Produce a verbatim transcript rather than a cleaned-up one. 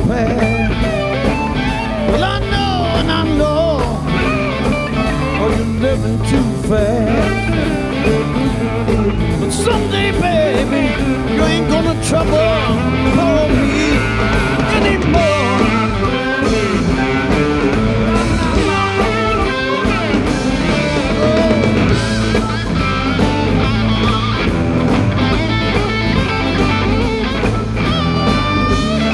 past. Well, I know and I know, oh, you're living too fast. But someday, baby, you ain't gonna trouble poor me.